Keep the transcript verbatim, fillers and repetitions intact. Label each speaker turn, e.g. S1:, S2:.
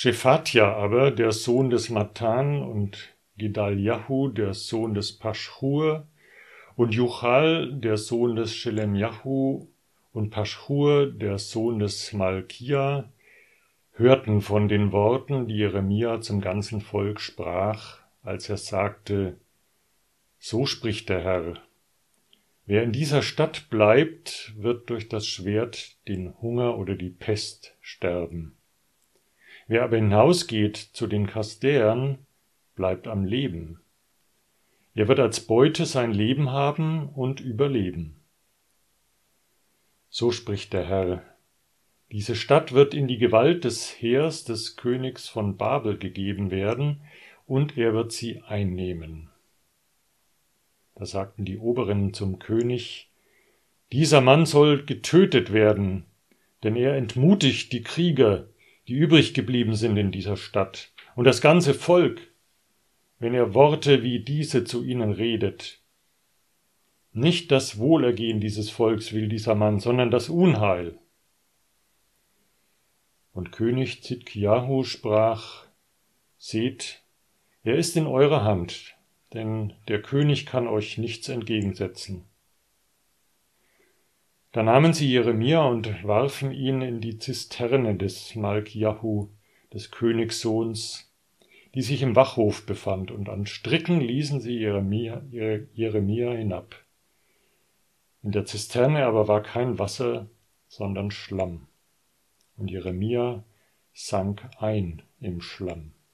S1: Schephatja aber, der Sohn des Matan, und Gedaljahu, der Sohn des Paschhur, und Juchal, der Sohn des Schelemjahu, und Paschhur, der Sohn des Malkia, hörten von den Worten, die Jeremia zum ganzen Volk sprach, als er sagte: So spricht der Herr: Wer in dieser Stadt bleibt, wird durch das Schwert, den Hunger oder die Pest sterben. Wer aber hinausgeht zu den Chasdäern, bleibt am Leben. Er wird als Beute sein Leben haben und überleben. So spricht der Herr: Diese Stadt wird in die Gewalt des Heers des Königs von Babel gegeben werden, und er wird sie einnehmen. Da sagten die Oberen zum König: Dieser Mann soll getötet werden, denn er entmutigt die Krieger, die übrig geblieben sind in dieser Stadt, und das ganze Volk, wenn er Worte wie diese zu ihnen redet. Nicht das Wohlergehen dieses Volks will dieser Mann, sondern das Unheil. Und König Zidkiahu sprach: Seht, er ist in eurer Hand, denn der König kann euch nichts entgegensetzen. Da nahmen sie Jeremia und warfen ihn in die Zisterne des Malkiahu, des Königssohns, die sich im Wachhof befand, und an Stricken ließen sie Jeremia, Jeremia hinab. In der Zisterne aber war kein Wasser, sondern Schlamm, und Jeremia sank ein im Schlamm.